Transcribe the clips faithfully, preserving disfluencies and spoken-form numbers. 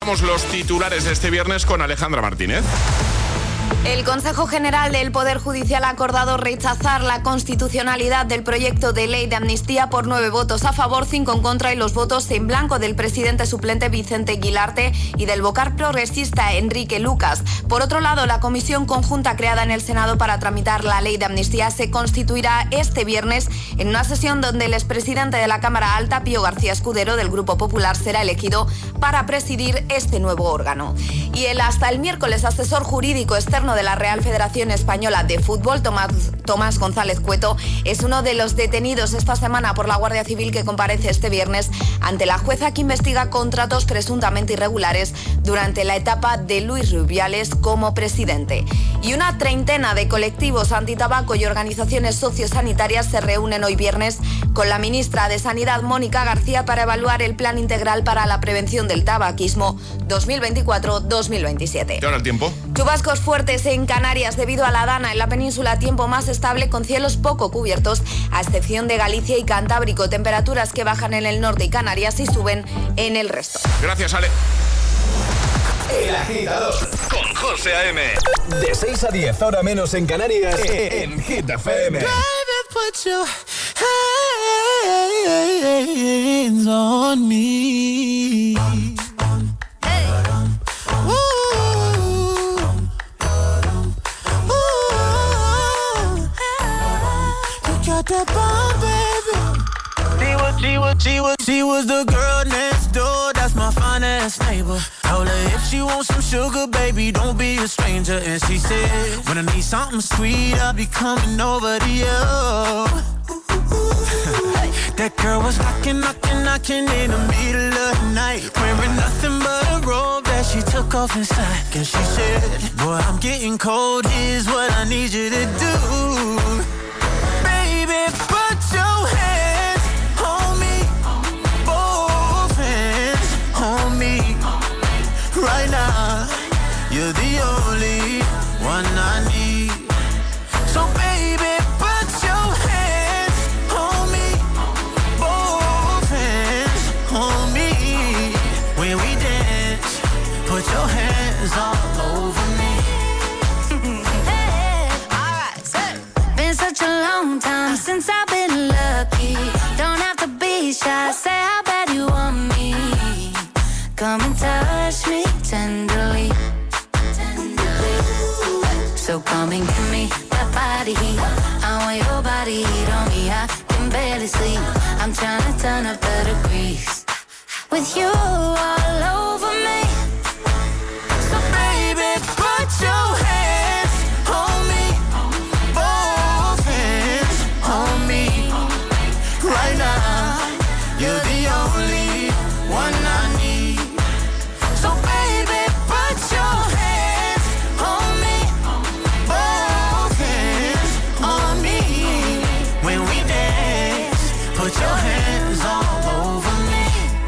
Repasamos los titulares de este viernes con Alejandra Martínez. El Consejo General del Poder Judicial ha acordado rechazar la constitucionalidad del proyecto de ley de amnistía por nueve votos a favor, cinco en contra y los votos en blanco del presidente suplente Vicente Guilarte y del vocal progresista Enrique Lucas. Por otro lado, la comisión conjunta creada en el Senado para tramitar la ley de amnistía se constituirá este viernes en una sesión donde el expresidente de la Cámara Alta, Pío García Escudero, del Grupo Popular, será elegido para presidir este nuevo órgano. Y el hasta el miércoles asesor jurídico externo de la Real Federación Española de Fútbol, Tomás, Tomás González Cueto, es uno de los detenidos esta semana por la Guardia Civil que comparece este viernes ante la jueza que investiga contratos presuntamente irregulares durante la etapa de Luis Rubiales como presidente. Y una treintena de colectivos antitabaco y organizaciones sociosanitarias se reúnen hoy viernes con la ministra de Sanidad, Mónica García, para evaluar el Plan Integral para la Prevención del Tabaquismo dos mil veinticuatro dos mil veintisiete. ¿Y ahora el tiempo? Chubascos fuertes en Canarias debido a la dana. En la península, tiempo más estable con cielos poco cubiertos, a excepción de Galicia y Cantábrico. Temperaturas que bajan en el norte y Canarias y suben en el resto. Gracias, Ale. El Agitador con José A M. De seis a diez, hora menos en Canarias, en Hit F M. Put your hands on me. That bomb, baby. She was, she was, she was, she was the girl next door. That's my finest neighbor. Told her if she wants some sugar, baby, don't be a stranger. And she said, when I need something sweet, I'll be coming over to you. That girl was knocking, knocking, knocking in the middle of the night, wearing nothing but a robe that she took off inside. And she said, boy, I'm getting cold. Here's what I need you to do. Put your hands on me, both hands on me, right now. You're the only one I need. So baby, put your hands on me, both hands on me. When we dance, put your hands all over me. Such a long time since I've been lucky. Don't have to be shy, say how bad you want me. Come and touch me tenderly, tenderly. So come and give me that body heat. I want your body heat on me. I can barely sleep. I'm trying to turn up the degrees with you all over me. So baby, put your hands on me, on me, right now. You're the only one I need. So baby, put your hands on me, both hands on me. When we dance, put your hands all over me.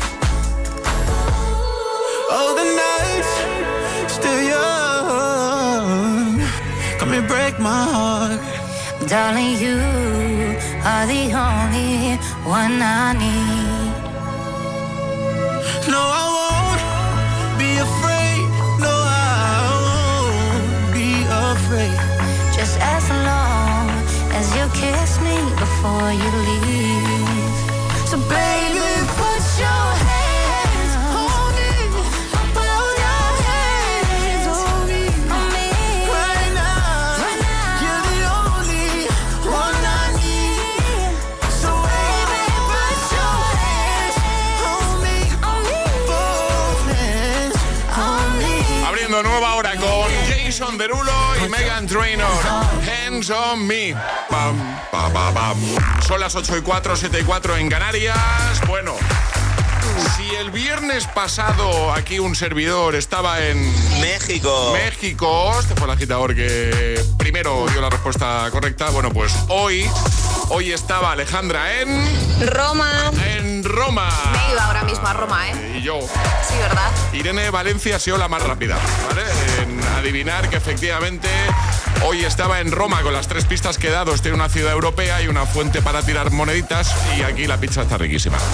Oh, the night's still young. Come and break my heart. Darling, you are the only one I need. No, I won't be afraid. No, I won't be afraid. Just as long as you kiss me before you leave. So baby, put your hands on me. Put your hands on me, on me. Right now, right now. You're the only one I need. So baby, put your hands on me, on me. Both hands on me. Abriendo nueva hora con Jason Derulo y Meghan Trainor. Hands on me. Pam, pam, pam, pam. Son las ocho y cuatro, siete y cuatro en Canarias. Bueno, si el viernes pasado aquí un servidor estaba en México, México, este fue el agitador que primero dio la respuesta correcta. Bueno, pues hoy, hoy estaba Alejandra en Roma. En Roma. Me iba ahora mismo a Roma, ¿eh? Y yo. Sí, ¿verdad? Irene Valencia ha sido la más rápida, ¿vale? En adivinar que efectivamente hoy estaba en Roma con las tres pistas que he dado. Estoy en una ciudad europea y una fuente para tirar moneditas y aquí la pizza está riquísima.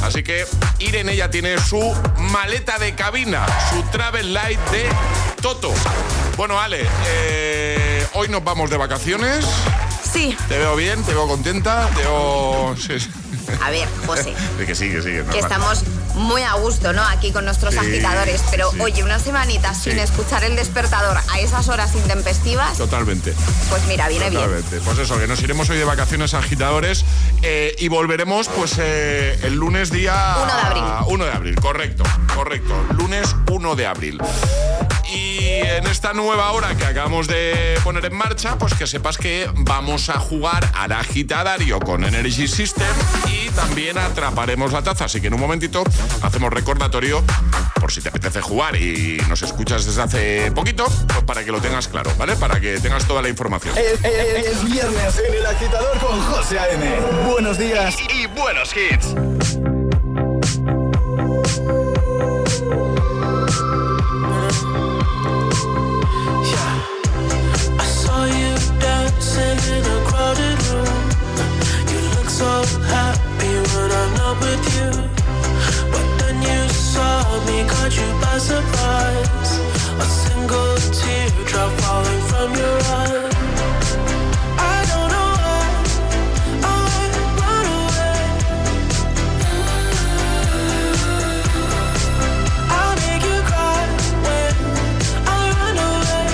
Así que Irene ya tiene su maleta de cabina, su Travel Light de Toto. Bueno, Ale, eh, hoy nos vamos de vacaciones. Sí. Te veo bien, te veo contenta, te veo... Sí. A ver, José. De que sí, que sí. Que, que estamos muy a gusto, ¿no? Aquí con nuestros sí, agitadores. Pero, sí. oye, una semanita sí. sin escuchar el despertador a esas horas intempestivas. Totalmente. Pues mira, viene Totalmente. bien. Pues eso, que nos iremos hoy de vacaciones agitadores eh, y volveremos pues eh, el lunes día... uno de abril. uno de abril, correcto, correcto. Lunes uno de abril. Y en esta nueva hora que acabamos de poner en marcha, pues que sepas que vamos a jugar al agitadario con Energy System y también atraparemos la taza. Así que en un momentito hacemos recordatorio por si te apetece jugar y nos escuchas desde hace poquito, pues para que lo tengas claro, ¿vale? Para que tengas toda la información. Es, es, es viernes en El Agitador con José A M. Buenos días y, y buenos hits. In a crowded room, you look so happy when I'm not with you. But then you saw me, caught you by surprise. A single teardrop falling from your eye. I don't know why I run away. I'll make you cry when I run away.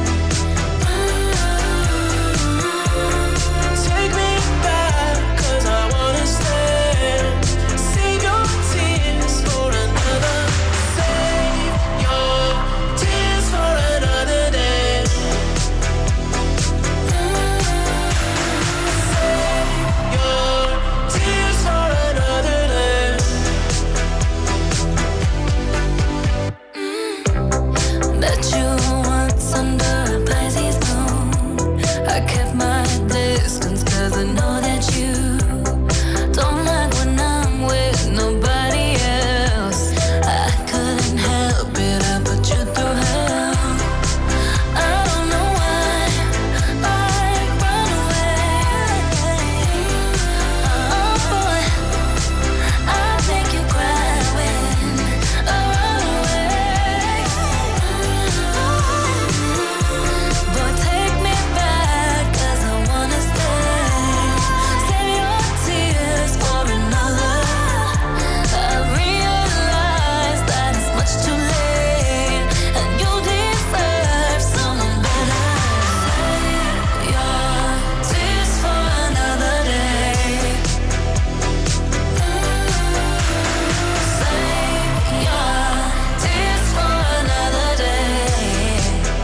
Take me back, 'cause I wanna stay. Save your tears for another. Save your tears for another day. Save your tears for another day. Met you once under a Pisces moon. I kept my distance 'cause I know that you don't like when I'm with nobody else. I couldn't help it, I put you through hell. I don't know why I run away. Oh, I make you cry when I run away. Boy, take me back, 'cause I wanna stay. Save your tears for another. I realize that it's much too late, and you deserve someone better. Save your tears for another day. Save your tears for another day.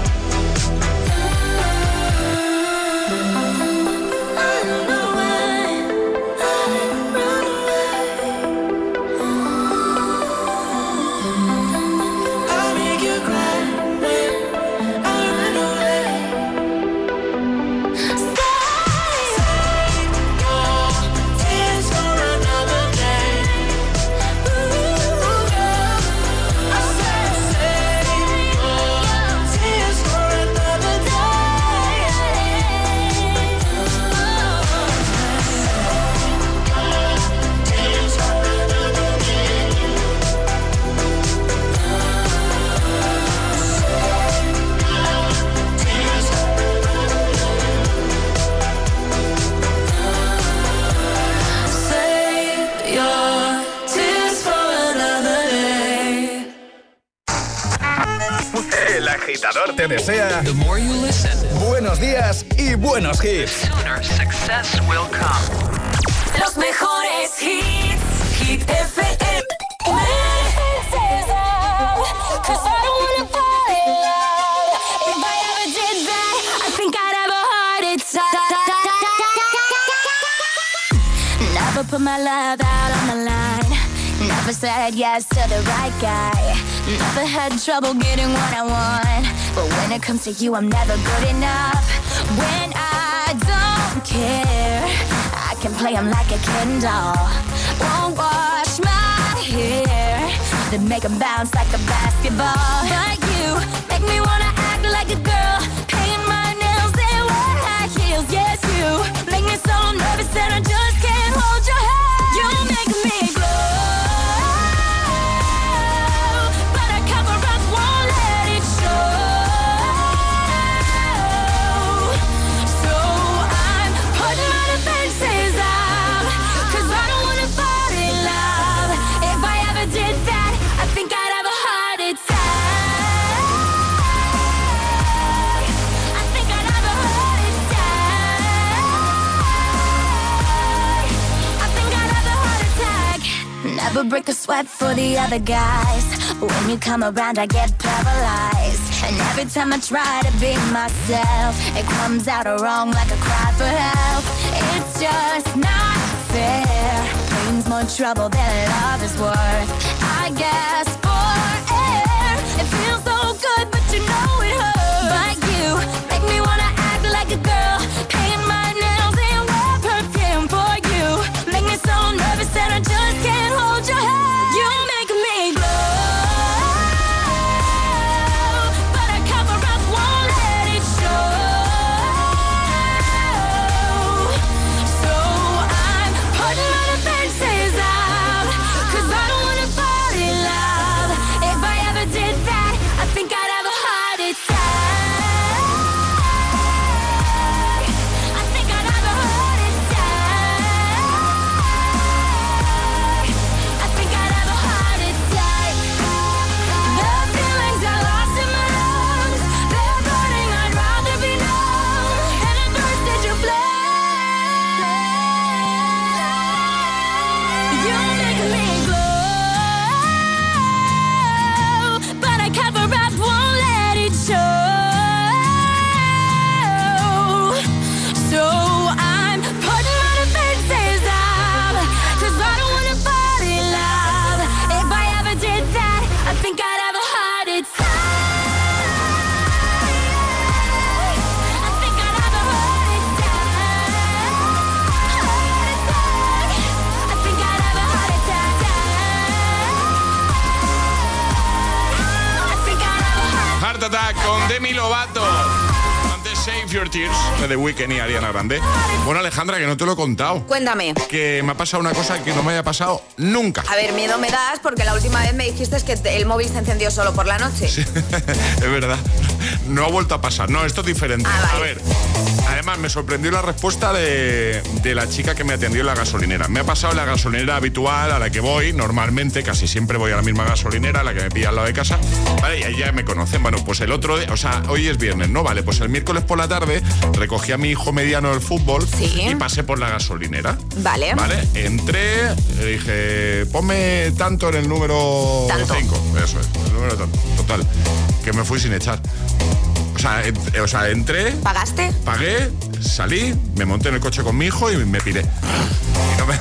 I don't know why I run away. I'll make you cry when I run away. Save your tears for another day. I said save your tears for another day. Tears for another day. Tears for Save your tears for another day. El Agitador te desea The more you listen, buenos días y buenos hits. sooner success will come. Los mejores hits, Hit F M. Cause I don't wanna fall in love. If I ever did that, I think I'd have a heart attack. Never put my love out on the line. Never said yes to the right guy. Never had trouble getting what I want. But when it comes to you, I'm never good enough. When I don't care, I can play him like a Ken doll. Won't wash my hair, then make him bounce like a basketball. But you make me wanna act like a girl, paint my nails and wear high heels. Yes, you make me so nervous that I just can't hold your hand. You make me glow. but break a sweat for the other guys. When you come around, I get paralyzed. And every time I try to be myself, it comes out wrong like a cry for help. It's just not fair. Pain's more trouble than love is worth. I guess for air, it feels so good, but you know it hurts. But you make me wanna act like a girl, paint my nails and wear perfume for you. Make me so nervous that I just can't hold your hand. You make me glow. Con Demi Lovato. Antes Save Your Tears de The Weeknd y Ariana Grande. Bueno, Alejandra, que no te lo he contado. Cuéntame. Que me ha pasado una cosa que no me haya pasado nunca. A ver, miedo me das porque la última vez me dijiste que el móvil se encendió solo por la noche. Sí, es verdad. No ha vuelto a pasar. No, esto es diferente. Ah, vale. A ver, además me sorprendió la respuesta de, de la chica que me atendió en la gasolinera. Me ha pasado en la gasolinera habitual a la que voy normalmente, casi siempre voy a la misma gasolinera, a la que me pilla al lado de casa. Vale, y ahí ya me conocen. Bueno, pues el otro, de, o sea, hoy es viernes, ¿no? Vale, pues el miércoles por la tarde recogí a mi hijo mediano del fútbol. Sí. Y pasé por la gasolinera. Vale. Vale, entré, le dije, ponme tanto en el número cinco. Eso es, el número tanto. Total, que me fui sin echar. O sea, en, o sea, entré... ¿Pagaste? Pagué, salí, me monté en el coche con mi hijo y me piré. Y no me...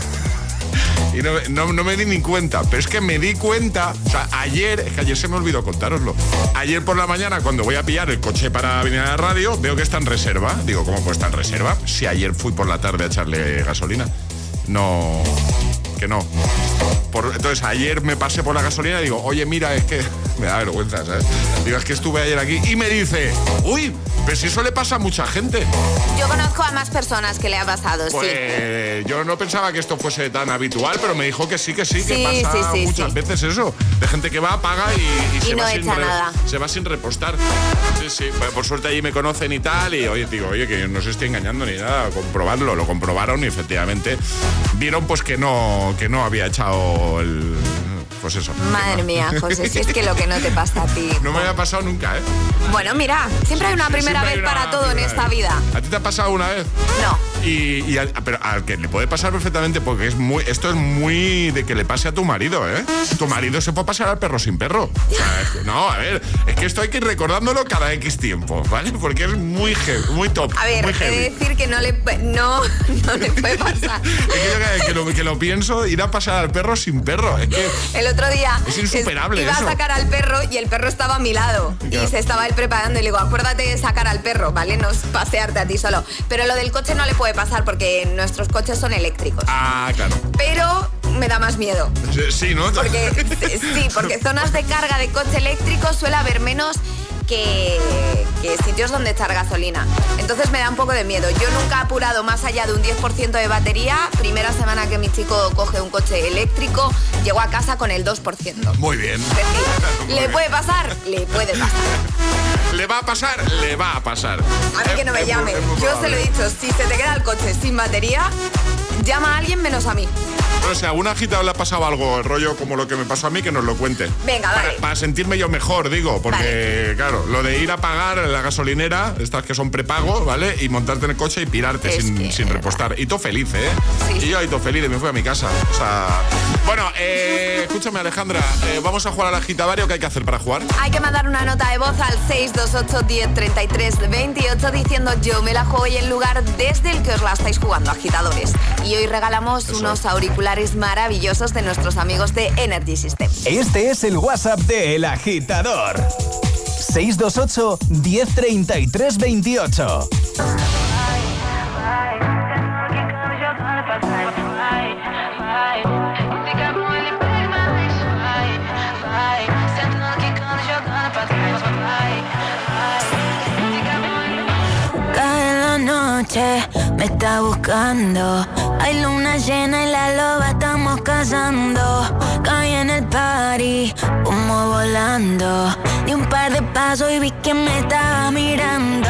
Y no, no, no me di ni cuenta, pero es que me di cuenta, o sea, ayer, es que ayer se me olvidó contároslo. Ayer por la mañana, cuando voy a pillar el coche para venir a la radio, veo que está en reserva. Digo, ¿cómo puede estar en reserva? Si ayer fui por la tarde a echarle gasolina. No, que no. Por, entonces ayer me pasé por la gasolina y digo, oye, mira, es que me da vergüenza, ¿sabes? Digo, es que estuve ayer aquí y me dice, uy, pero si eso le pasa a mucha gente. Yo conozco a más personas que le ha pasado, pues, sí. Yo no pensaba que esto fuese tan habitual, pero me dijo que sí, que sí, sí que pasa sí, sí, muchas sí. veces eso. De gente que va, paga y, y, y se, no va echa sin re, nada. se va sin repostar. Sí, sí, por suerte allí me conocen y tal, y oye, digo, oye, que no se estoy engañando ni nada, comprobarlo, lo comprobaron y efectivamente vieron pues que no, que no había echado el... Pues eso. Madre no. mía, José, si es que lo que no te pasa a ti. No me había pasado nunca, ¿eh? Bueno, mira, siempre hay una primera Siempre vez una para todo en esta vez. vida. ¿A ti te ha pasado una vez? No. Y, y al, pero al que le puede pasar perfectamente, porque es muy, esto es muy de que le pase a tu marido, ¿eh? Tu marido se puede pasar al perro sin perro. O sea, es que, no, a ver, es que esto hay que ir recordándolo cada X tiempo, ¿vale? Porque es muy heavy, muy top. A ver, muy he de heavy. decir que no le, no, no le puede pasar. Es que yo cada vez que lo, que lo pienso, ir a pasar al perro sin perro. Es que el otro día es insuperable iba eso. a sacar al perro y el perro estaba a mi lado. Claro. Y se estaba él preparando y le digo, acuérdate de sacar al perro, ¿vale? No es pasearte a ti solo. Pero lo del coche no le puede pasar porque nuestros coches son eléctricos. Ah, claro. Pero me da más miedo. Sí, ¿no? Porque, sí, porque zonas de carga de coche eléctrico suele haber menos que, que sitios donde echar gasolina. Entonces me da un poco de miedo. Yo nunca he apurado más allá de un diez por ciento de batería. Primera semana que mi chico coge un coche eléctrico, llego a casa con el dos por ciento. Muy bien. Es decir, ¿le bien. puede pasar? Le puede pasar. ¿Le va a pasar? Le va a pasar. A mí que no me es, llame. es muy, es muy Yo se lo he dicho, si se te queda el coche sin batería, llama a alguien menos a mí. Pero si a algún agitador le ha pasado algo, el rollo como lo que me pasó a mí, que nos lo cuente. Venga, para, dale. para sentirme yo mejor, digo, porque, vale. claro, lo de ir a pagar en la gasolinera, estas que son prepago, ¿vale? Y montarte en el coche y pirarte es sin, que... sin repostar. Y todo feliz, ¿eh? Sí. Y yo ahí todo feliz y me fui a mi casa. O sea... Bueno, eh, escúchame, Alejandra, eh, ¿vamos a jugar al agitadario? ¿Qué hay que hacer para jugar? Hay que mandar una nota de voz al seis dos ocho, diez, treinta y tres, veintiocho diciendo yo me la juego y el lugar desde el que os la estáis jugando, agitadores. Y hoy regalamos Eso. unos auriculares maravillosos de nuestros amigos de Energy System. Este es el WhatsApp de El Agitador. seis dos ocho, diez, treinta y tres, veintiocho. Cae la noche, me está buscando. Hay luna llena y la loba estamos cazando. Caí en el party, humo volando. Di un par de pasos y vi que me estaba mirando.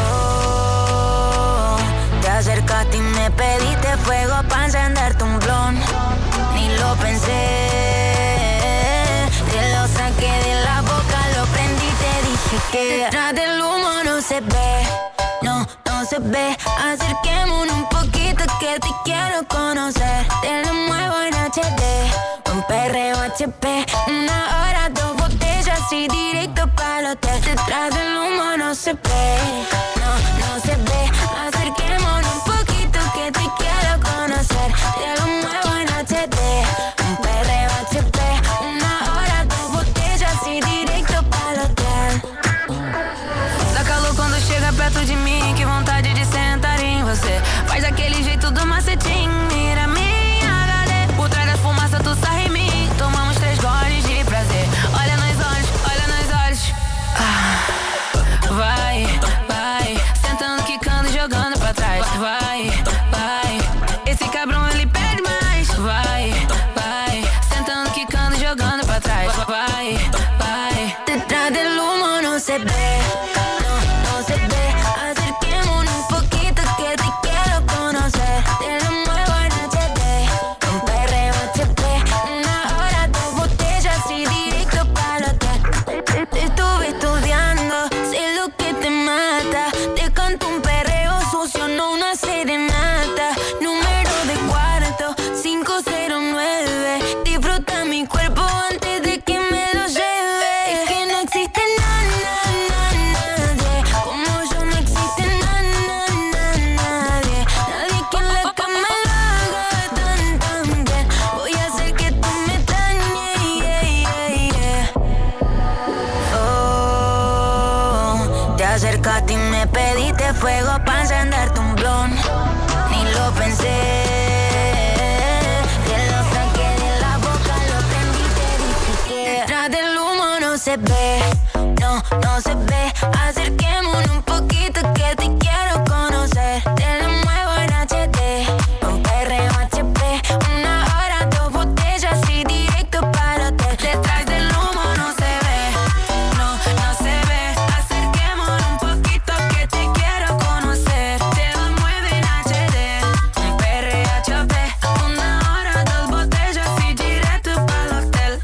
Oh, te acercaste y me pediste fuego para encenderte un blon. Ni lo pensé, te lo saqué de la boca, lo prendí y te dije que detrás del humo no se ve. No, no se ve. Acerquémonos un poquito que te quiero conocer. Te lo muevo en H D, un perreo H P. Una hora, dos botellas y directo para el hotel. Detrás del humo no se ve. No, no se ve. Acerquémonos un poquito que te quiero conocer. Te lo muevo en H D, un perreo H P. Una hora, dos botellas y directo para el hotel. Dá calor quando chega perto de mim, que vontade de sentar em você. Faz aquele jeito do macetinho, mira minha H D. Por trás da fumaça tu sarra em mim, tomamos três goles de prazer. Olha nos olhos, olha nos olhos. Ah, vai, vai, sentando, quicando, jogando pra trás. Vai, vai, esse cabrão ele pede mais. Vai, vai, sentando, quicando, jogando pra trás. Vai, vai, detrás del humo no se ve. Fuego para encenderte un blon. Ni lo pensé, te lo saqué de la boca, lo prendí, te dije que detrás del humo no se ve. No, no se ve. Acerquémonos un poquito que te quiero conocer. Te lo muevo en H D, un perreo H P. Una hora, dos botellas y directo para el hotel. Detrás del humo no se ve. No, no se ve. Acerquémonos un poquito que te quiero conocer. Te lo muevo en H D, un perreo H P. Una hora, dos botellas y directo para el hotel.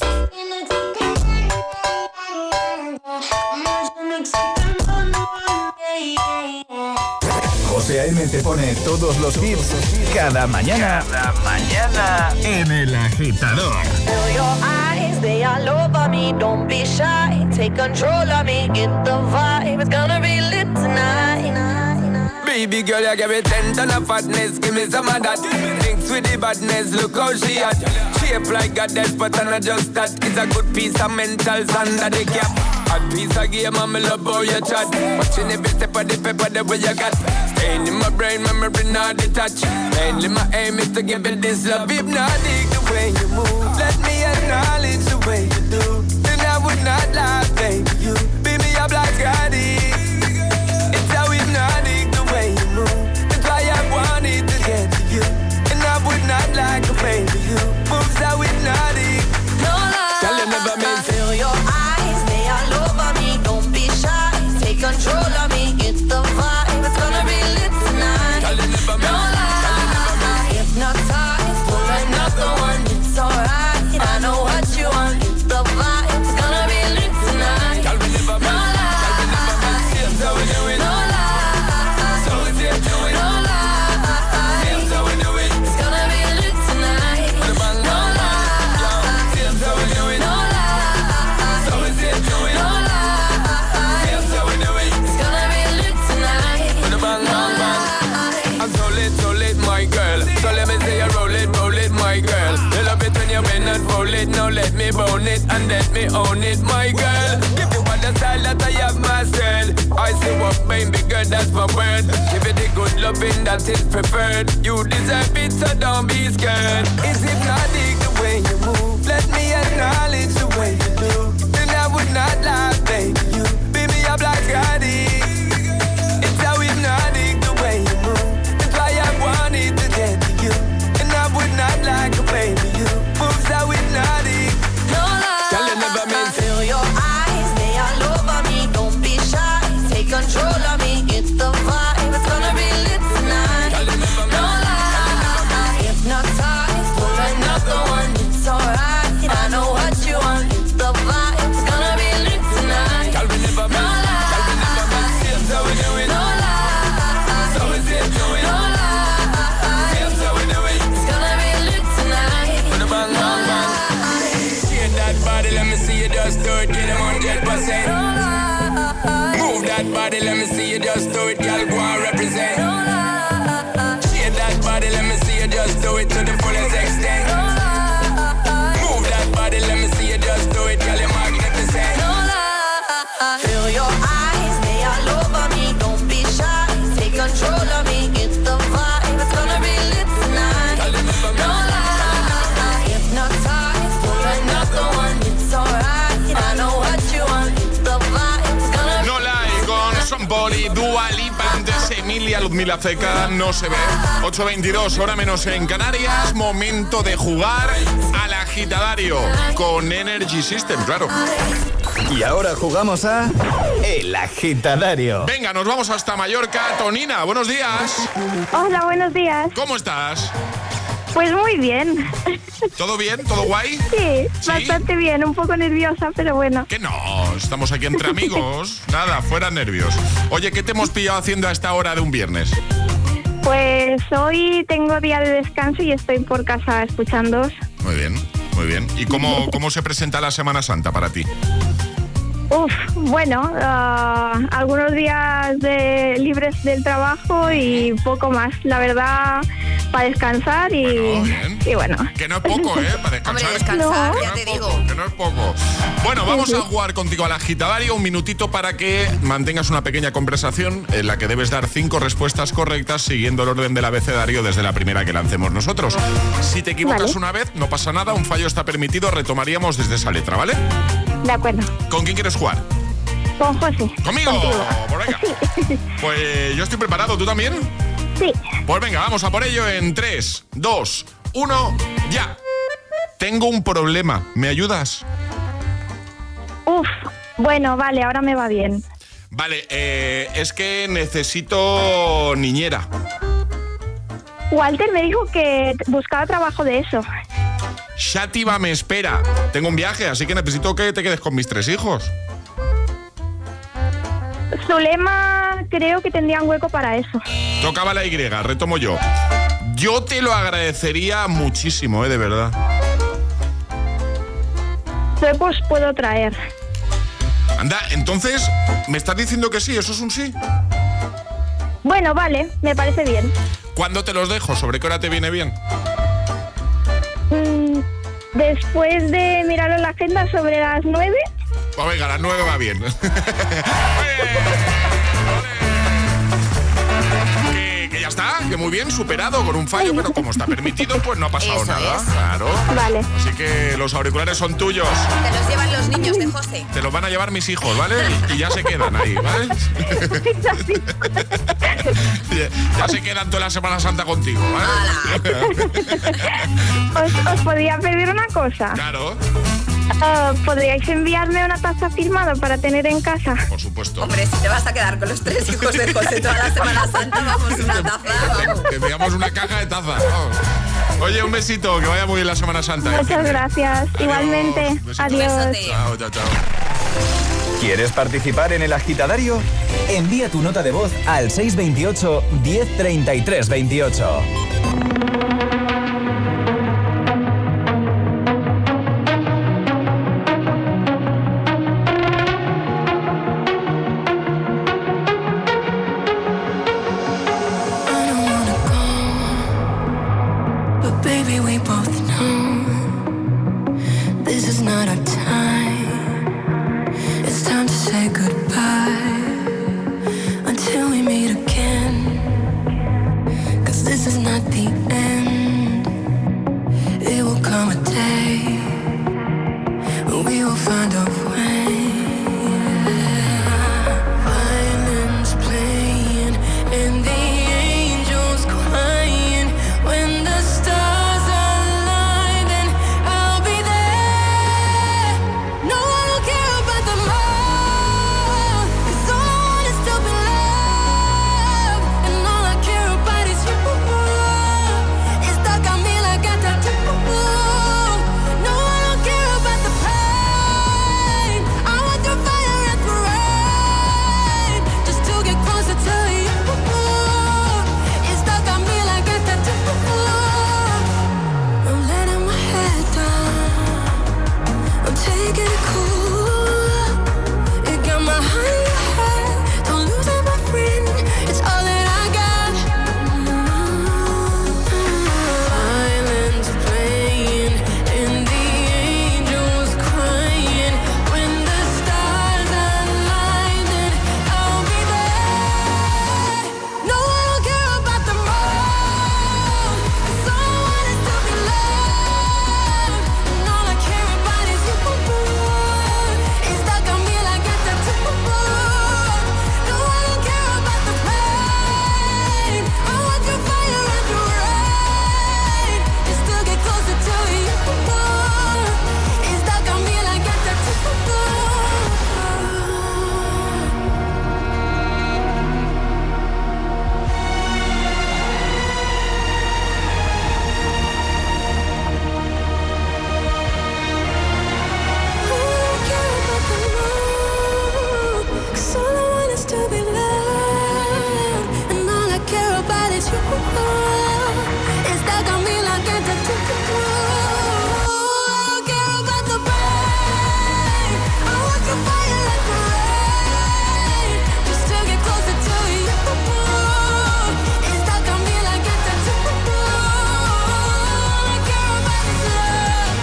José A M te pone todos los hits cada mañana. Cada mañana en El Agitador. Feel your eyes, they all over me. Don't be shy, take control of me. Get the vibe, it's gonna be lit tonight. Baby girl, you give me ten ton of fatness. Give me some of that. Mix with the badness, look how she at. Shape like a death, but I'm not just that. It's a good piece of mental under the cap. Hot piece of game, I'm love how you chat. Watching every step of the paper, the way you got. Staying in my brain, memory not detached. Mainly my aim is to give it this love. Hypnotic the way you move. Let me acknowledge the way you do. Then I would not lie, baby, you beat me up like addict. It's how hypnotic the way you move. That's why I wanted to get to you. And I would not like a baby, you moves how hypnotic. No lie, Tell you never meant feel your eyes, they all over me. Don't be shy, take control of me. It's the vibe, it's gonna be lit tonight. Tell you never No meant lie, me bone it and let me own it, my girl. If you want the style that I have myself, I say what baby girl, that's my word. Give it the good loving that is preferred. You deserve it, so don't be scared. Is hypnotic the way you move? Let me acknowledge the way you do. Then I would not lie, baby. You be me up like Scotty. It's how hypnotic the way you move. That's why I wanted to get to you. And I would not like a baby. You move so hypnotic. No lie. Girl, you never mean feel your eyes, they all over me. Don't be shy, take control of me. It's the vibe, it's gonna be lit tonight. No lie, hypnotized, pull another one. It's alright, I know what you want. It's the vibe, it's gonna be lit tonight. Girl, we never No mean. lie, Girl, we never mean. Same so we do it. no lie, So we same so we. no lie. Same so we do it. It's gonna be lit tonight. Put the bang, bang, bang. Shake that body, let me see you just do it. Get them one hundred percent. Move that body, let me see you just do it. Girl, go and represent. Shake that body, let me see you just do it to the fullest extent. Move that body, let me see you just do it. Girl, you're magnificent. Feel your eyes, they all over me. Don't be shy, take control of me. It's the vibe, it's gonna be lit tonight. No lie, hypnotized, pull another one. It's alright, I know what you want. It's the vibe, it's gonna be No Lie con Sean Paul y Dua Lipa, antes Emilia Ludmila Ceca, No se ve. ocho veintidós, hora menos en Canarias. Momento de jugar al agitadario con Energy System, claro. Y ahora jugamos a El Agitadario. Venga, nos vamos hasta Mallorca. Tonina, buenos días. Hola, buenos días. ¿Cómo estás? Pues muy bien. ¿Todo bien? ¿Todo guay? Sí, ¿Sí? bastante bien. Un poco nerviosa, pero bueno. Que no, estamos aquí entre amigos. Nada, fuera nervios. Oye, ¿qué te hemos pillado haciendo a esta hora de un viernes? Pues hoy tengo día de descanso y estoy por casa escuchándoos. Muy bien, muy bien. ¿Y cómo, cómo se presenta la Semana Santa para ti? Uf, bueno, uh, algunos días de, libres del trabajo y poco más. La verdad, para descansar y Bueno, bien. y bueno. Que no es poco, ¿eh? Para descansar. Hombre, descansar, No. ya Que te no es digo. poco, que no es poco. Bueno, vamos a jugar contigo al agitadario. Un minutito para que mantengas una pequeña conversación en la que debes dar cinco respuestas correctas siguiendo el orden del abecedario desde la primera que lancemos nosotros. Si te equivocas Vale. una vez, no pasa nada. Un fallo está permitido. Retomaríamos desde esa letra, ¿vale? De acuerdo. ¿Con quién quieres jugar? Con José. ¿Conmigo? Contigo. Pues venga. Pues yo estoy preparado. ¿Tú también? Sí. Pues venga, vamos a por ello en tres, dos, uno, ya. Tengo un problema. ¿Me ayudas? Uf, bueno, vale, ahora me va bien. Vale, eh, es que necesito niñera. Walter me dijo que buscaba trabajo de eso. Shativa me espera. Tengo un viaje, así que necesito que te quedes con mis tres hijos. Zulema creo que tendría un hueco para eso. Tocaba la Y, retomo yo. Yo te lo agradecería muchísimo, eh, de verdad. Pues puedo traer. Anda, entonces, ¿me estás diciendo que sí? ¿Eso es un sí? Bueno, vale, me parece bien. ¿Cuándo te los dejo? ¿Sobre qué hora te viene bien? Mm, después de mirarlo en la agenda sobre las nueve. Pues venga, a las nueve va bien. que, que ya está, que muy bien, superado con un fallo, pero como está permitido, pues no ha pasado Eso nada. es. Claro. Vale. Así que los auriculares son tuyos. Te los llevan los niños de José. Te los van a llevar mis hijos, ¿vale? Y, y ya se quedan ahí, ¿vale? ya, ya se quedan toda la Semana Santa contigo, ¿vale? os, os podría pedir una cosa. Claro, Uh, ¿Podríais enviarme una taza firmada para tener en casa? por supuesto. Hombre, si te vas a quedar con los tres hijos de José toda la Semana Santa, vamos, una taza, vamos. Te enviamos una caja de tazas. Vamos. Oye, un besito, que vaya muy bien la Semana Santa. Muchas gracias. Adiós. Igualmente. Besito. Adiós. Besote. Chao, chao, chao. ¿Quieres participar en El Agitadario? Envía tu nota de voz al seis dos ocho, diez, treinta y tres, veintiocho. Baby, we both know this is not say goodbye until we meet again. Cause this is not the end. It will come a day when we will find a way. Violins playing and the angels crying. When the stars align, then I'll be there. No, I don't care about the love, cause all I want is to be loved. And all I care about is you. It's stuck on me like a tattoo. No, I don't care about the pain. I want the fire and the rain, just to get closer to you. It's stuck on me like a tattoo. I'm letting my head down, I'm taking it cool. It got my heart in your head, don't lose it, my friend. It's all that I got. Violins playing and the angels crying. When the stars align, then I'll be there. No, I don't care about the moon, cause all I want is to be loved. And all I care about is you. It's stuck on me like a tattoo. No, I don't care about the pain. I want your fire and your rain, just to get closer to you. It's stuck on me like a tattoo. Cause all I want is to be loved, and all I care about is you. It's stuck on me like a tattoo. I don't care about the pain. I want your fire like the rain, just to get closer to you. It's stuck on me like a tattoo. All I care about is love.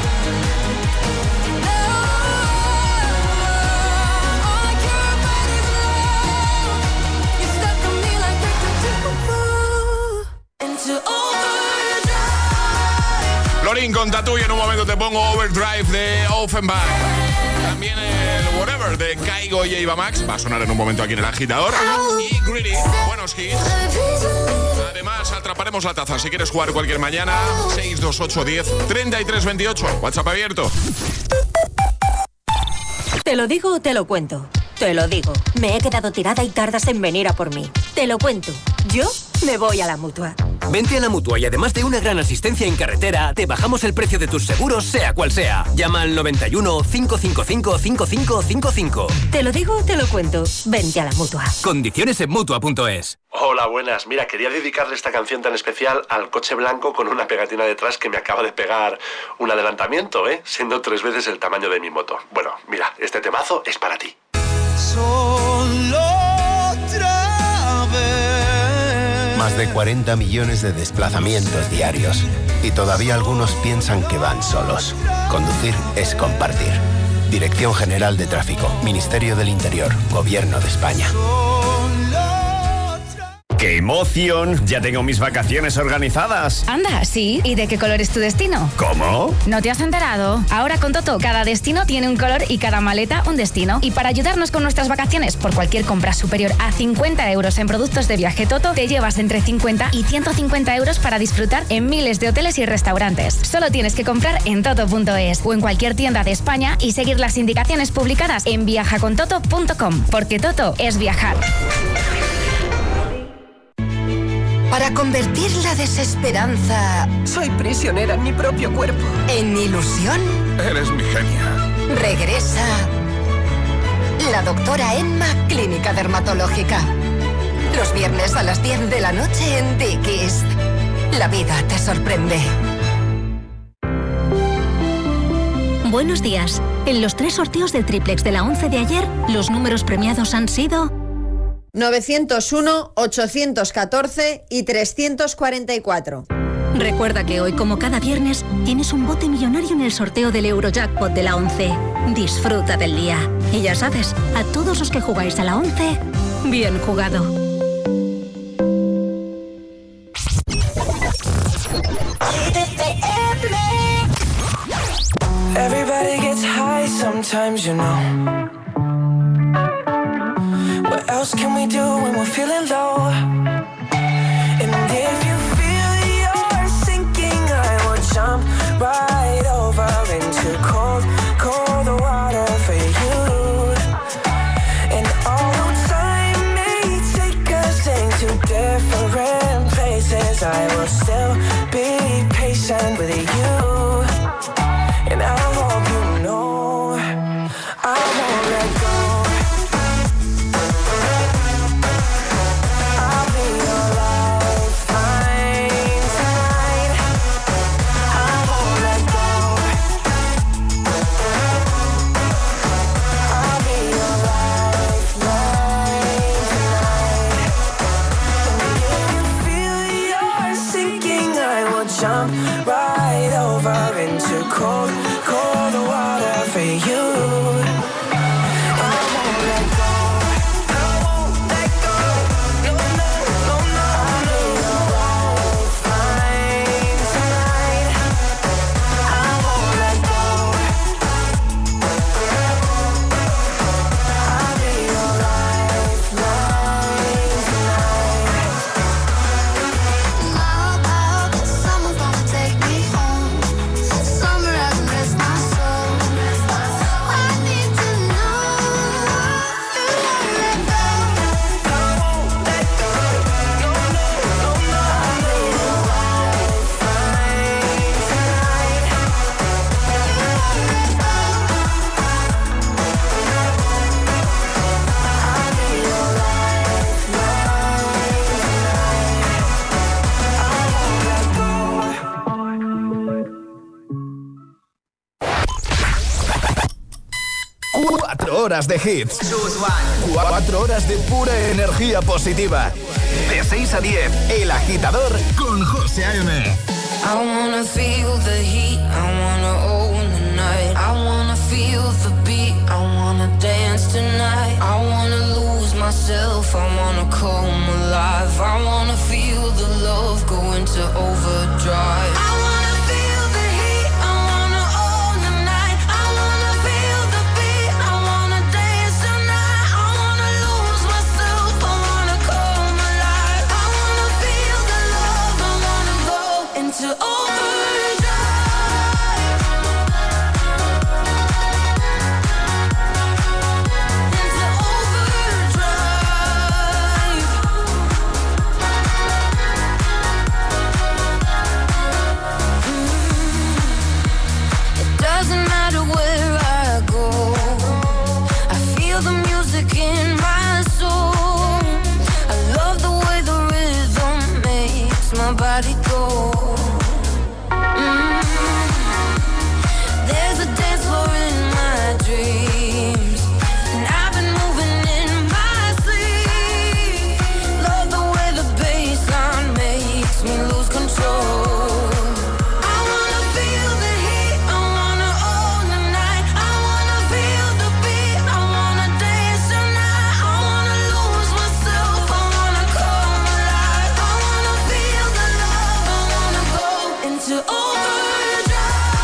All I care about is love. You're stuck on me like a tattoo. Into overdrive. Lorin con Tatu y en un momento te pongo Overdrive de Offenbach. También el Whatever de Kaigo y Eva Max va a sonar en un momento aquí en el agitador. Y Greedy, buenos hits. Además, atraparemos la taza. Si quieres jugar cualquier mañana, seis dos ocho diez treinta y tres veintiocho. WhatsApp abierto. Te lo digo o te lo cuento. Te lo digo. Me he quedado tirada y tardas en venir a por mí. Te lo cuento. Yo me voy a la Mutua. Vente a la Mutua y además de una gran asistencia en carretera, te bajamos el precio de tus seguros, sea cual sea. Llama al noventa y uno, cinco cinco cinco, cinco cinco cinco cinco. Te lo digo o te lo cuento. Vente a la Mutua. Condiciones en Mutua punto es. Hola, buenas. Mira, quería dedicarle esta canción tan especial al coche blanco con una pegatina detrás que me acaba de pegar un adelantamiento, ¿eh? Siendo tres veces el tamaño de mi moto. Bueno, mira, este temazo es para ti. Solo otra vez. Más de cuarenta millones de desplazamientos diarios. Y todavía algunos piensan que van solos. Conducir es compartir. Dirección General de Tráfico, Ministerio del Interior, Gobierno de España. ¡Qué emoción! Ya tengo mis vacaciones organizadas. Anda, sí. ¿Y de qué color es tu destino? ¿Cómo? ¿No te has enterado? Ahora con Toto, cada destino tiene un color y cada maleta un destino. Y para ayudarnos con nuestras vacaciones, por cualquier compra superior a cincuenta euros en productos de viaje Toto, te llevas entre cincuenta y ciento cincuenta euros para disfrutar en miles de hoteles y restaurantes. Solo tienes que comprar en toto punto es o en cualquier tienda de España y seguir las indicaciones publicadas en viaja con toto punto com. Porque Toto es viajar. Para convertir la desesperanza... Soy prisionera en mi propio cuerpo. ...en ilusión... Eres mi genia. Regresa... la doctora Emma, Clínica Dermatológica. Los viernes a las diez de la noche en Dickies. La vida te sorprende. Buenos días. En los tres sorteos del triplex de la once de ayer, los números premiados han sido... novecientos uno, ochocientos catorce y trescientos cuarenta y cuatro. Recuerda que hoy, como cada viernes, tienes un bote millonario en el sorteo del Eurojackpot de la once. Disfruta del día. Y ya sabes, a todos los que jugáis a la once, bien jugado. Everybody gets high sometimes, you know. What else can we do when we're feeling low? And if you feel you're sinking, I will jump right over into cold, cold water for you. And although time may take us into different places, I will still be patient with you. And I hope you know I won't let go. I'll be your lifeline tonight. I won't let go. I'll be your lifeline tonight. And if you feel you're sinking, I will jump right over into cold, cold water for you. And I won't let go. I won't let go. No, no, no, no. I'll be your lifeline tonight. I won't let go. I'll be your lifeline tonight. Out, out, someone's gonna take me home. Summer hasn't rest my soul. I need to know you won't let go. I won't let go. No, no, no, no. I'll be your lifeline tonight. You won't let go. I'll be your Cuatro horas de hits. Cuatro horas de pura energía positiva. De seis a diez, El Agitador con José A M. I wanna feel the heat, I wanna own the night. I wanna feel the beat, I wanna dance tonight. I wanna lose myself, I wanna come alive. I wanna feel the love go into overdrive. I wanna feel the heat, I wanna own the night. I wanna feel the beat, I wanna dance tonight. I wanna lose myself, I wanna come alive. I wanna feel the love, I wanna go into overdrive. Into overdrive. Mm. It doesn't matter where I go, I feel the music in my soul. I love the way the rhythm makes my body go. Mm. There's a dance floor in my dreams, and I've been moving in my sleep. Love the way the bassline makes me lose control. I wanna feel the heat, I wanna own the night. I wanna feel the beat, I wanna dance tonight. I wanna lose myself, I wanna come alive. I wanna feel the love, I wanna go into overdrive.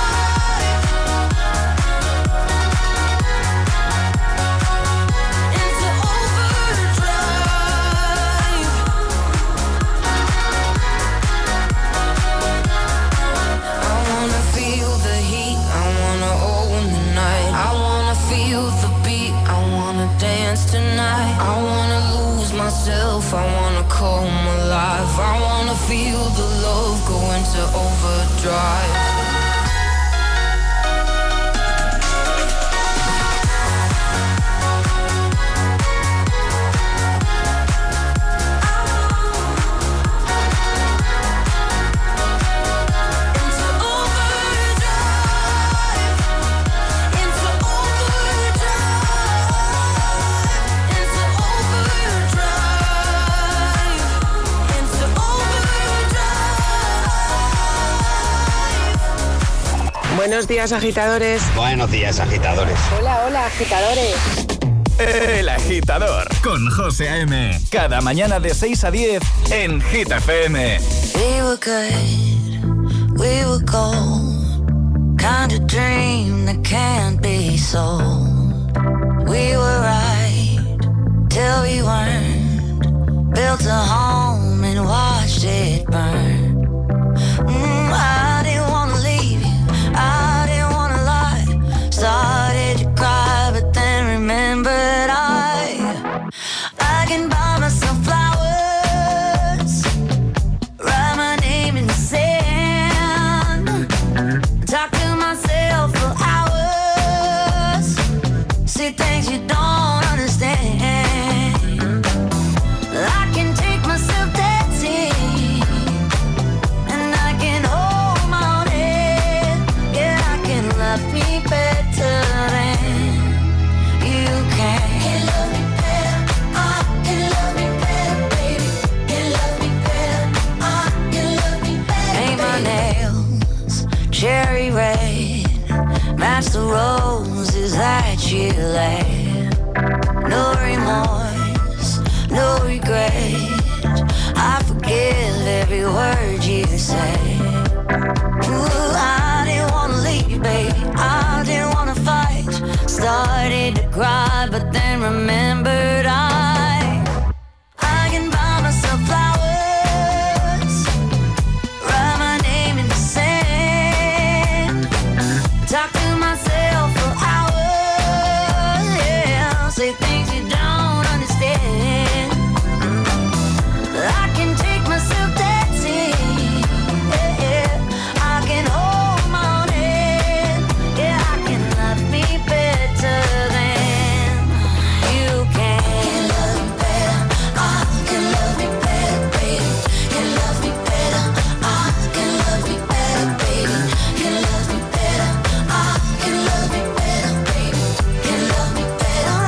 Into overdrive. I wanna feel the heat, I wanna own the night. I wanna feel the beat, I wanna dance tonight. I wanna lose myself, I wanna come alive. I wanna feel the love go into overdrive. Into overdrive. Into overdrive. Into overdrive. Into overdrive. Buenos días, agitadores. Buenos días, agitadores. Hola, hola, agitadores. El Agitador con José A M. Cada mañana de seis a diez en Hit F M. We were good, we were gold. Kind of dream that can't be sold. We were right till we weren't. Built a home and watched it burn. Mm, I didn't wanna leave you, I didn't wanna lie. Started to cry, but then remembered I I can buy myself flowers, write my name in the sand, talk to myself for hours, see things you don't understand. I can take myself dancing, and I can hold my own head. Yeah, I can love me better than you can. Can love me better, I can love me better, baby. Can love me better, I can love me better. Paint my nails cherry red, match the roses that you laid. No remorse, no regret. I forgive every word you say. Ooh, I didn't wanna leave, baby. I didn't wanna fight. Started to cry, but then remembered I I can buy myself flowers, write my name in the sand, talk to myself for hours, yeah, say things you don't understand. I can take myself dancing, yeah, yeah. I can hold my own head, yeah, I can love me better than you can. Can love me better, I can love me better, baby. Can love me better, I can love me better, baby. Can love me better, I can love me better, baby. Can love me better,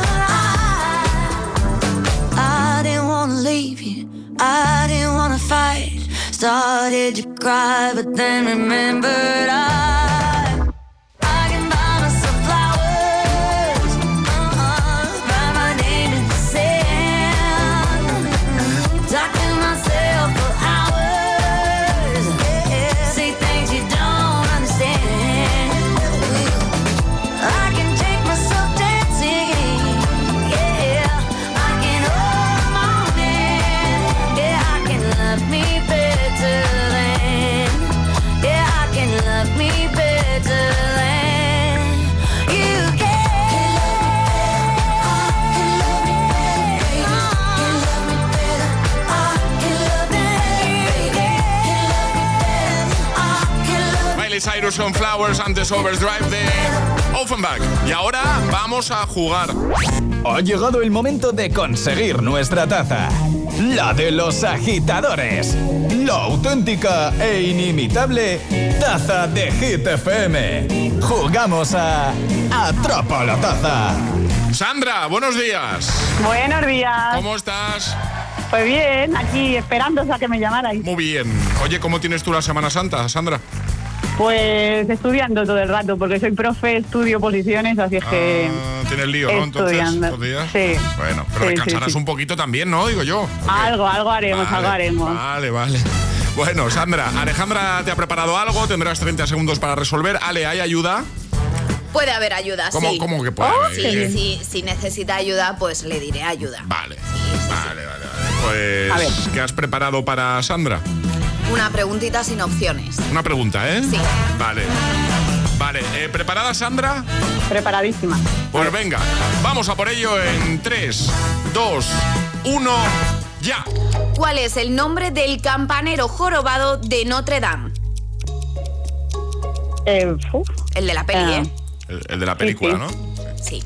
I I didn't wanna leave you, I didn't wanna fight. Started to cry, but then remembered I I can buy myself flowers, uh-uh, write my name in the sand, talk to myself for hours, yeah, say things you don't understand. I can take myself dancing, yeah, I can hold my own hand, yeah, I can love me better than, yeah, I can love me better than you can. Can love me better, can love me better, I can love me better, I can love me. Miley Cyrus con Flowers, antes Overdrive de Offenbach. Y ahora vamos a jugar. Ha llegado el momento de conseguir nuestra taza. La de los agitadores. La auténtica e inimitable taza de Hit F M. Jugamos a Atrapa la Taza. Sandra, buenos días. Buenos días. ¿Cómo estás? Pues bien, aquí esperando a que me llamarais. Muy bien. Oye, ¿cómo tienes tú la Semana Santa, Sandra? Pues estudiando todo el rato, porque soy profe, estudio posiciones, así es que... Ah, tienes lío, ¿no? Entonces, estudiando. estos días. Sí. Bueno, pero Sí, descansarás sí, sí. un poquito también, ¿no? Digo yo. Porque- Algo, algo haremos, Vale, algo haremos. Vale, vale. Bueno, Sandra, Alejandra te ha preparado algo, tendrás treinta segundos para resolver. Ale, ¿hay ayuda? Puede haber ayuda, ¿Cómo- sí. cómo que puede Oh, haber? sí, Sí. sí, si necesita ayuda, pues le diré ayuda. Vale, vale, vale, vale. A ver. Pues, ¿qué has preparado para Sandra? Una preguntita sin opciones. Una pregunta, ¿eh? Sí. Vale. Vale, eh, ¿preparada, Sandra? Preparadísima. Pues venga, vamos a por ello en tres, dos, uno, ya. ¿Cuál es el nombre del campanero jorobado de Notre Dame? Eh, uf. El de la peli, Ah. ¿eh? El, el de la película, Sí, ¿no? Sí.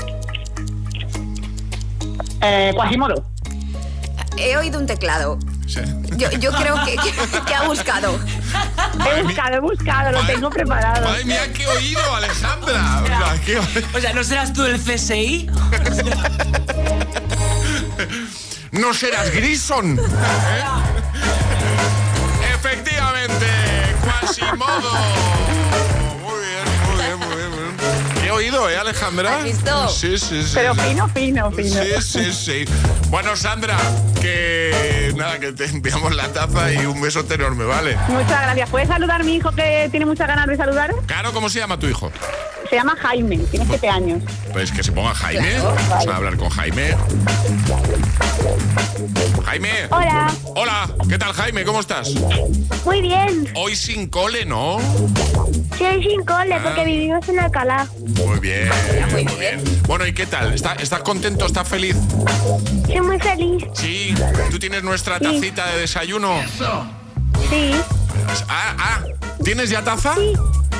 Eh, Quasimodo. He oído un teclado. Sí. Yo, yo creo que, que, que ha buscado. He buscado, he buscado, lo tengo preparado. Madre mía, qué oído, Alejandra. O sea, qué- O sea, ¿no serás tú el C S I? No serás Grison. ¿Eh? Efectivamente, Quasimodo. Muy bien. oído, ¿eh, Alejandra? ¿Has visto? Sí, sí, sí. Pero sí. fino, fino, fino. Sí, sí, sí. Bueno, Sandra, que nada, que te enviamos la taza y un besote enorme, ¿vale? Muchas gracias. ¿Puedes saludar a mi hijo que tiene muchas ganas de saludar? Claro, ¿cómo se llama tu hijo? Se llama Jaime, tiene siete años. Pues que se ponga Jaime. Claro, Vamos vale. a hablar con Jaime. Jaime. Hola. Hola, ¿qué tal, Jaime? ¿Cómo estás? Muy bien. Hoy sin cole, ¿no? Sí, hoy sin cole, porque vivimos en Alcalá. Muy bien, muy bien. Bueno, ¿y qué tal? ¿Está- ¿Estás contento? ¿Estás feliz? Soy muy feliz. Sí. ¿Tú tienes nuestra Sí. tacita de desayuno? Sí. Ah, ah. ¿Tienes ya taza? Sí.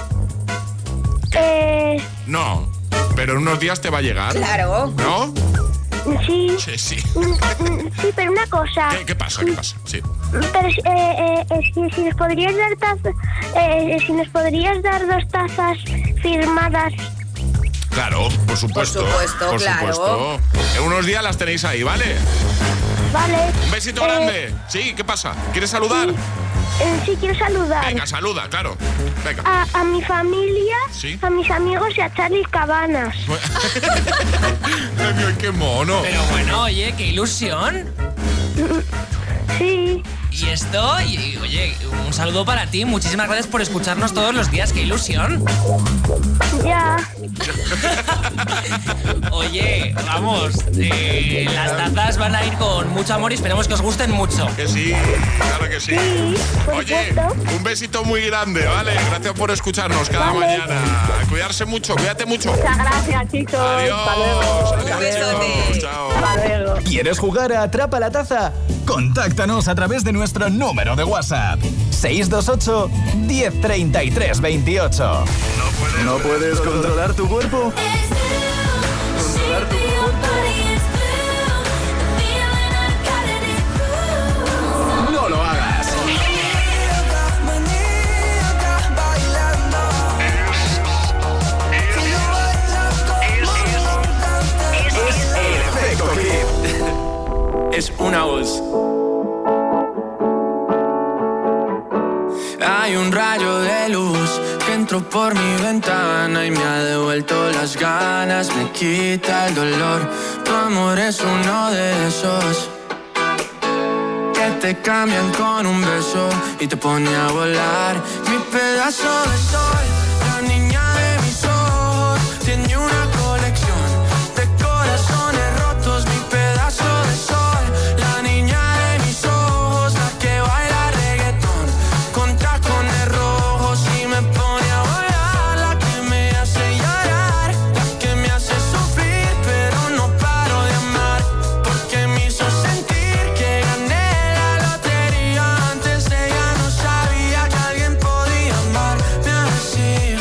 Eh, No, pero en unos días te va a llegar. Claro. ¿No? sí. Sí, sí. Mm, mm, Sí, pero una cosa. ¿Qué, qué pasa? ¿Qué pasa? Sí. Pero eh, eh, eh, si, si nos podrías dar tazas, eh, si nos podrías dar dos tazas firmadas. Claro, por supuesto. Por supuesto, por claro. supuesto. En unos días las tenéis ahí, ¿vale? Vale. Un besito Eh, grande. Sí, ¿qué pasa? ¿Quieres saludar? Eh, sí, quiero saludar Venga, saluda, claro. Venga. a, a mi familia, Sí. a mis amigos y a Charlie Cabanas. Ay, Dios, qué mono. Pero bueno, oye, qué ilusión. Sí. Y esto, y, y, oye, un saludo para ti. Muchísimas gracias por escucharnos todos los días. Qué ilusión. Ya. Oye, vamos, eh, las tazas van a ir con mucho amor y esperemos que os gusten mucho. Que sí, claro que sí. Oye, un besito muy grande, ¿vale? Gracias por escucharnos cada Vale. mañana. Cuidarse mucho, cuídate mucho. Muchas gracias, chicos. Adiós. Hasta luego. Adiós, chicos. Chao. Hasta luego. ¿Quieres jugar a Atrapa la Taza? Contáctanos a través de nuestro número de WhatsApp. seis dos ocho, uno cero tres tres, veintiocho. ¿No puedes controlar tu cuerpo? Controlar tu No lo hagas. Es el efecto hit. Es una voz. Hay un rayo de luz que entró por mi ventana y me ha devuelto las ganas, me quita el dolor. Tu amor es uno de esos que te cambian con un beso y te pone a volar. Mi pedazo de sol, la niña de mis ojos, tiene una colección de corazones rotos. Mi pedazo de sol, la niña de mis ojos, la que baila reggaetón con tacones rojos y me pone a volar. La que me hace llorar, la que me hace sufrir, pero no paro de amar, porque me hizo sentir que gané la lotería. Antes de ella no sabía que alguien podía amarme así.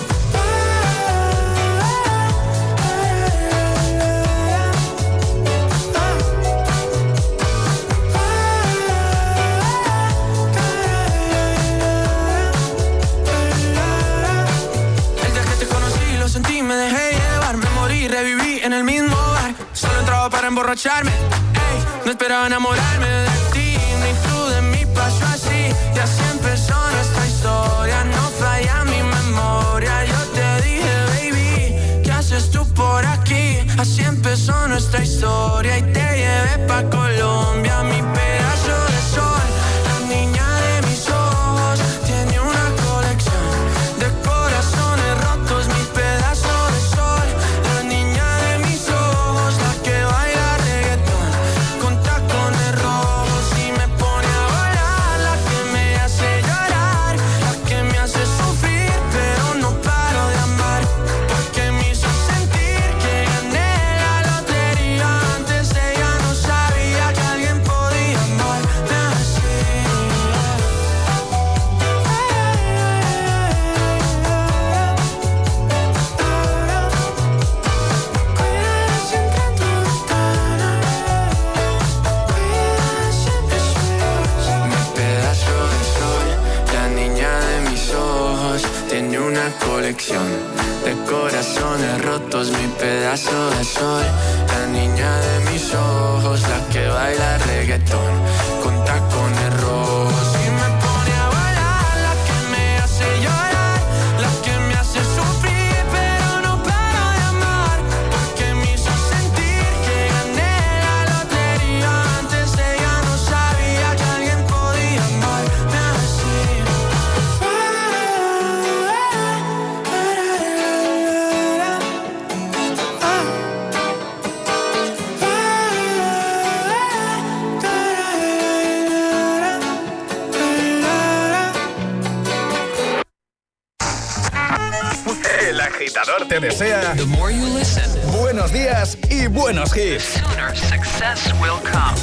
El día que te conocí lo sentí, me dejé llevar, me morí, reviví en el mismo bar. Solo entraba para emborracharme, ey, no esperaba enamorarme de ti, ni tú de mí pasó así. Y así empezó nuestra historia, no falla mi memoria. Yo te dije, baby, ¿qué haces tú por aquí? Así empezó nuestra historia y te llevé pa' Colombia. Mi pedazo de sol, la niña de mis ojos, tiene una colección de corazones rotos. Mi pedazo de sol, la niña de mis ojos, la que baila reggaetón con tacones rojos y me pone a volar. La que me hace llorar, la que me hace sufrir, pero no paro de amar, porque me hizo sentir que gané la lotería. Antes de ella no sabía que alguien podía amarme así. Mi pedazo de sol, la niña de mis ojos, tiene una colección de corazones rotos. Mi pedazo de sol, la niña de mis ojos, la que baila reggaetón con tacones rojos y me pone a volar. La que me hace llorar, la que me hace sufrir, pero no para Mar te desea buenos días y buenos hits. Success will come.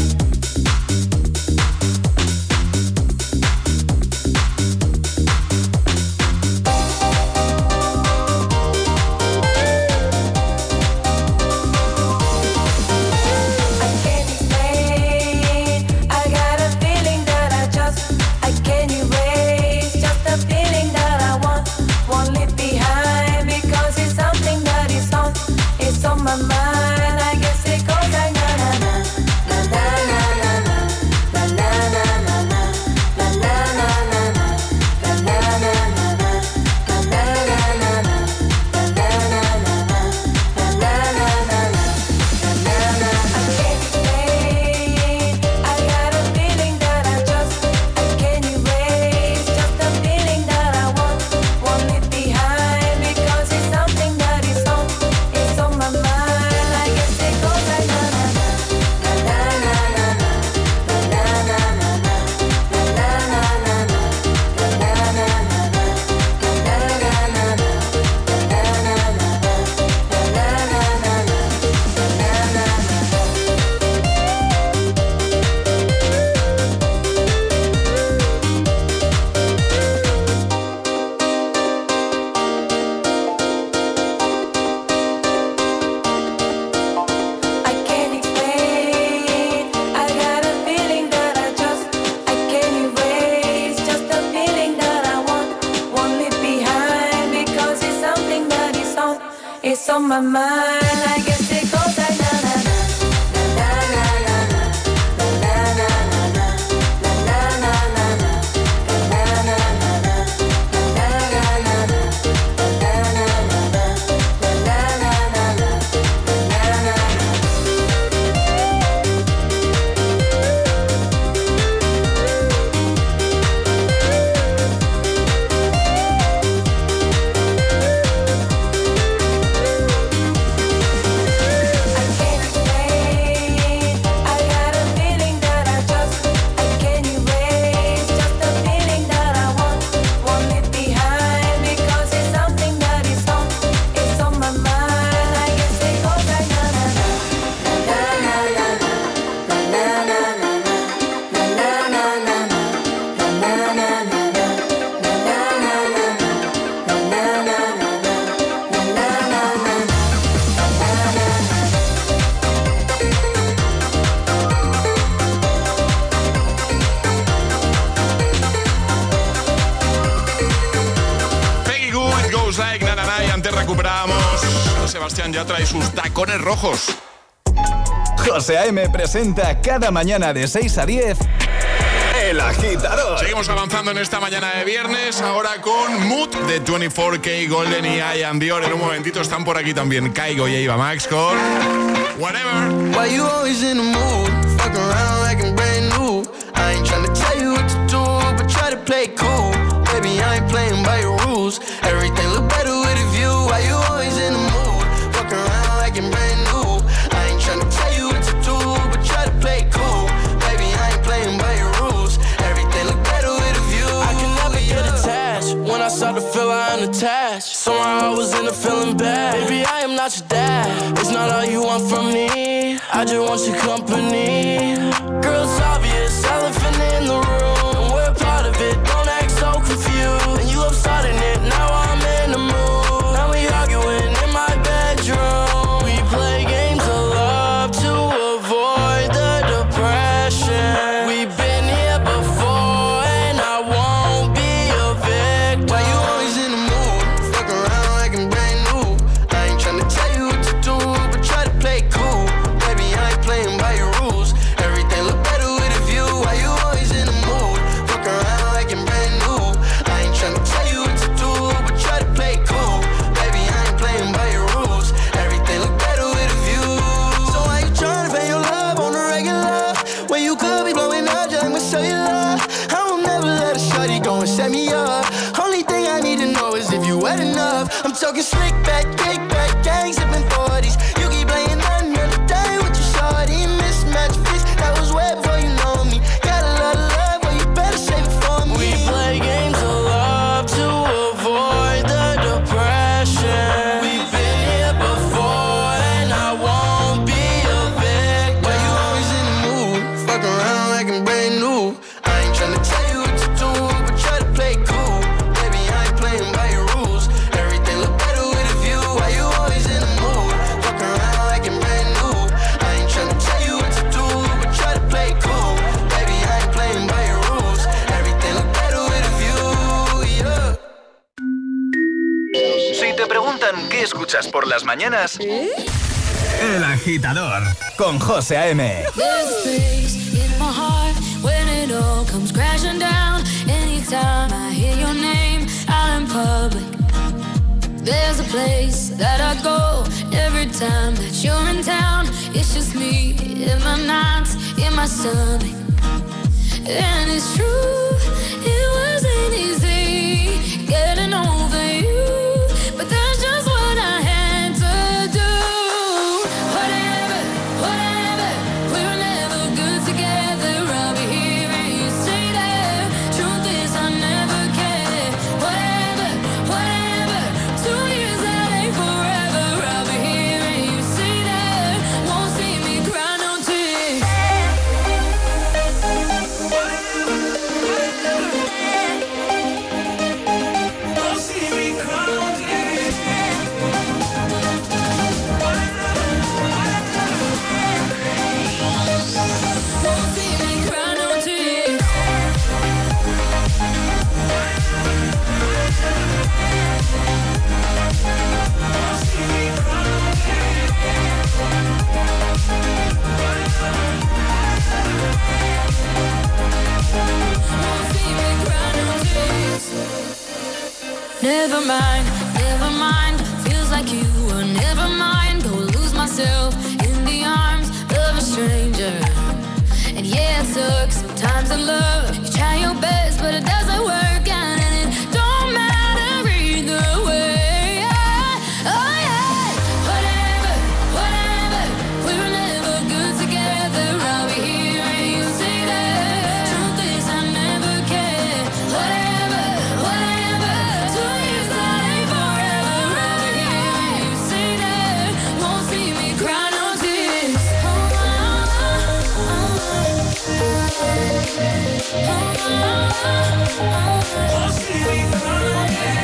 Sebastián Yatra y sus tacones rojos. José A M presenta cada mañana de seis a diez El Agitador. Seguimos avanzando en esta mañana de viernes, ahora con Mood de veinticuatro K, Golden y I Am Dior. En un momentito están por aquí también Kaigo y Eva Max con Whatever. Why you always in the mood? Fuck around like I'm brand new. I ain't tryna tell you what to do, but try to play cool. Baby, I ain't playing by your rules. Everything look better with a view. Why you always in the mood? Fuck around like I'm brand new. I ain't tryna tell you what to do, but try to play cool. Baby, I ain't playing by your rules. Everything look better with a view. I can never get attached. When I start to feel I'm attached, somehow I was in a feeling bad. Baby, I am not your dad. It's not all you want from me. I just want your company. Girl, it's obvious, elephant in the room, and we're part of it. Don't act so confused. And you love starting it. Now I'm in the mood. Now we arguing in my bedroom. We play games of love to avoid the depression. We've been here before, and I won't be a victim. Why you always in the mood? Fuck around like I'm brand new. I ain't tryna tell you what to do, but try to play cool. Baby, I ain't playing by your rules. Everything look better with a view. Why you always in the mood? Fuck around like I'm brand new. I ain't tryna tell you what to do, but try to play cool. Baby, I ain't playing by your rules. Everything look better with a view. So why you tryna pay your love on the regular when you could be blowing up just like cellular? I will never let a shawty go and set me up. Only thing I need to know is if you wet enough. I'm talking slick back, kick back, gang sipping forties. You keep playing another day with your shawty. Mismatch fish, that was way before you know me. Got a lot of love, well you better save it for me. We play games of love to avoid the depression. escuchas por las mañanas? El Agitador, con José A M. There's a place in my heart when it all comes crashing down. Anytime I hear your name out in public. There's a place that I go every time that you're in town. It's just me in my nights, in my stomach. And it's true, it wasn't easy getting over you, but that's just what I had to do. Whatever, whatever, we were never good together. I'll be here and you stay there. Truth is I never cared. Whatever, whatever, two years that ain't forever. I'll be here and you stay there. Won't see me cry no tears. Never mind, never mind. Feels like you were never mind. Go lose myself in the arms of a stranger. And yeah, it sucks sometimes in love. You try your best, but it doesn't work out, and it don't matter either way. Oh yeah, whatever, whatever. We were never good together. I'll be here and you stay there. Truth is I never cared. Whatever, whatever. Two years that ain't forever. I'll be here and you stay there. Won't see me cry no tears. Won't see me cry no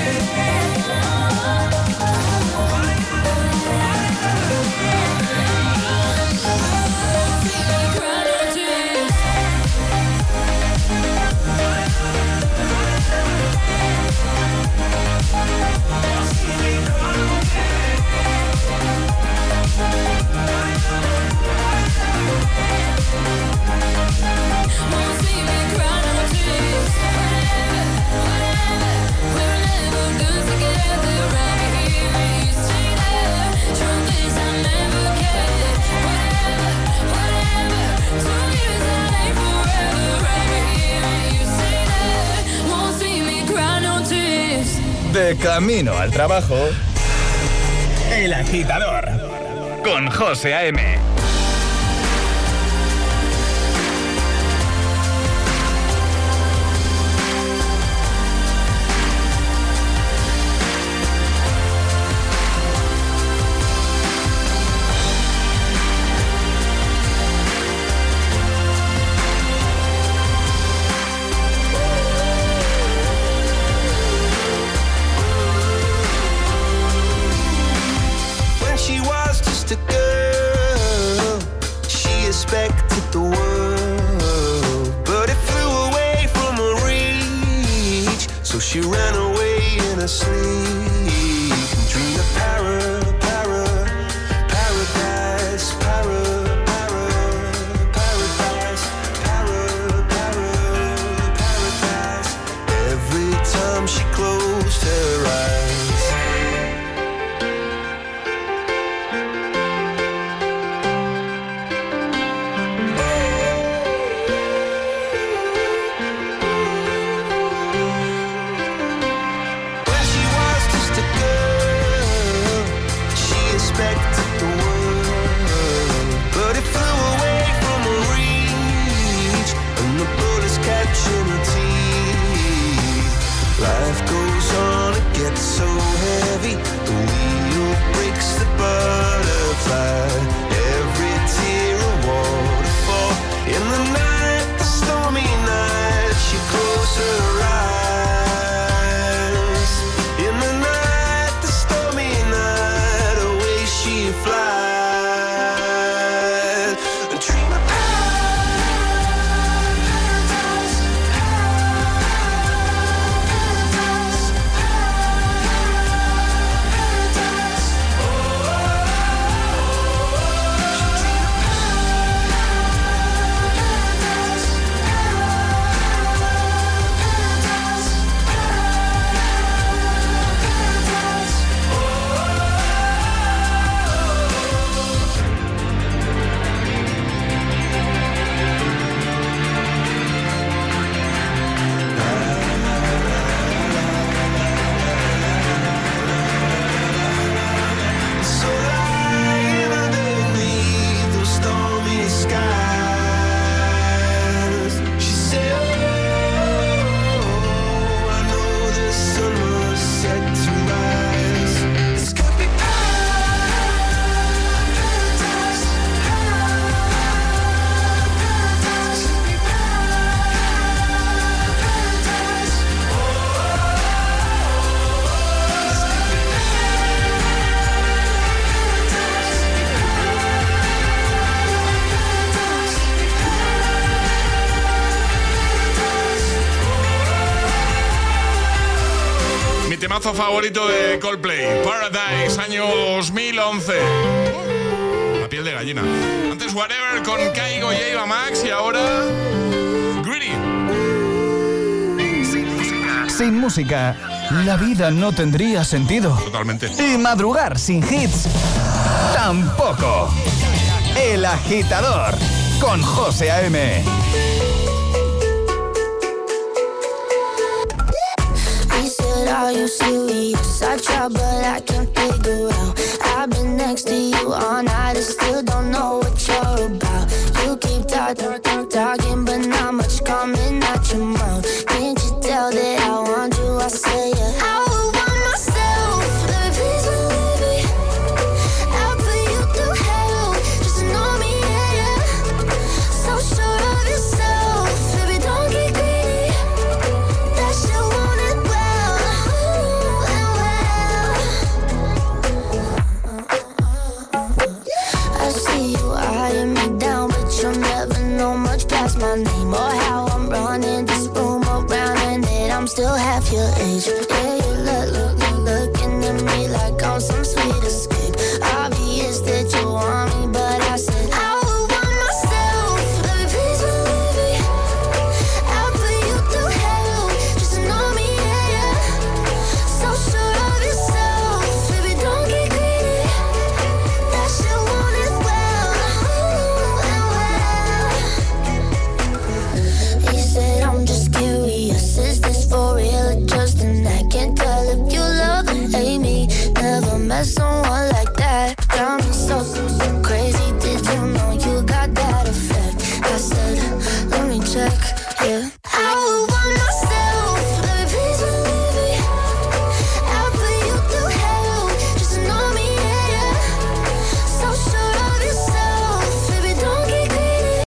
De camino al trabajo, El Agitador, con José A M. The world, but it flew away from her reach. So she ran away in her sleep and dreamed of para, para, paradise, para, para, paradise, para, para, paradise. Every time she closed her eyes. Where she was to temazo favorito de Coldplay, Paradise, año dos mil once. La piel de gallina. Antes Whatever con Kaigo y Eva Max y ahora Greedy. Sin música. Sin música, la vida no tendría sentido. Totalmente. Y madrugar sin hits, tampoco. El Agitador con José A M. Are you serious? I try but I can't figure out. I've been next to you all night and still don't know what you're about. You keep talking, talk, talking, but not much coming out your mouth. Can't you tell that I want you? I say yeah. I would want myself, baby, please don't leave me. I'll put you through hell, just to know me, yeah, yeah. So sure of yourself, baby, don't get greedy. That shit want it well. I see you eyeing me down, but you'll never know much past my name or how I'm running this room around, and that I'm still half your age. Yeah.